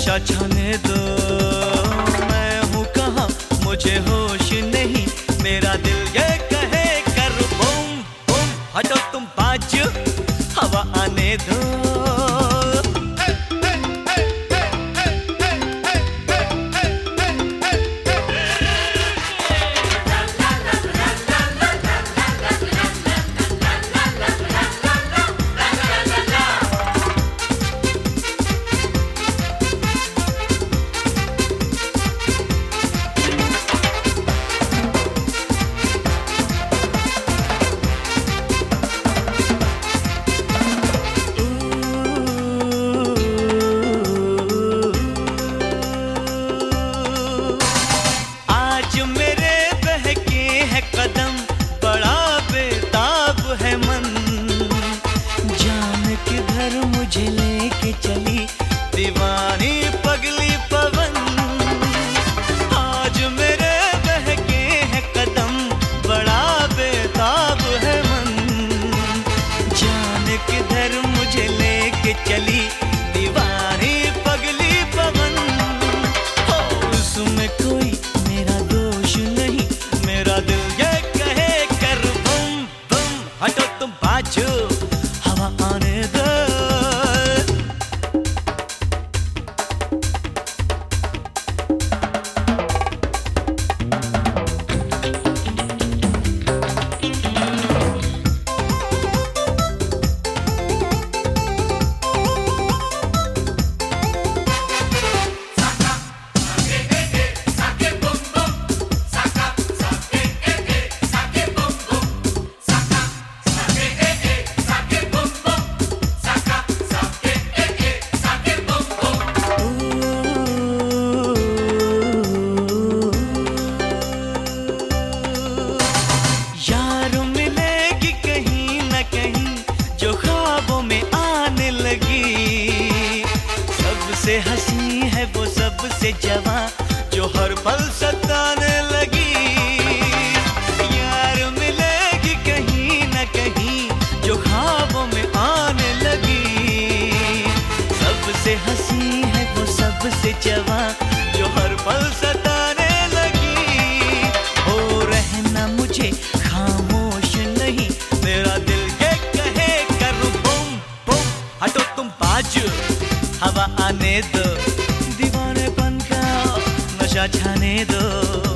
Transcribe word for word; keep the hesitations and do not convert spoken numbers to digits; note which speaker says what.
Speaker 1: नशा छाने दो। मैं हूँ कहाँ मुझे होश नहीं, मेरा दिल ये कहे कर बूम बूम। हटो तुम बाजू, हवा आने दो। कदम बड़ा बेताब है मन, जान किधर मुझे लेके चली दीवानी पगली पवन। आज मेरे बहके हैं कदम बड़ा बेताब है मन, जान किधर मुझे लेके चली दीवानी पगली पवन। हो उसमें कोई मेरा दोष नहीं, मेरा दिल हटो तुम बाजू, हवा आने दो। सबसे हंसी है वो सबसे जवां, जो हर पल सताने लगी। यार मिलेगी कहीं न कहीं, जो ख्वाबों में आने लगी। सबसे हंसी है वो सबसे जवां, जो हर पल सताने लगी। हो रहना मुझे खामोश नहीं, मेरा दिल ये कहे कर बूम बूम। हटो तुम बाजू, हवा आने दो, दीवानेपन का नशा छाने दो।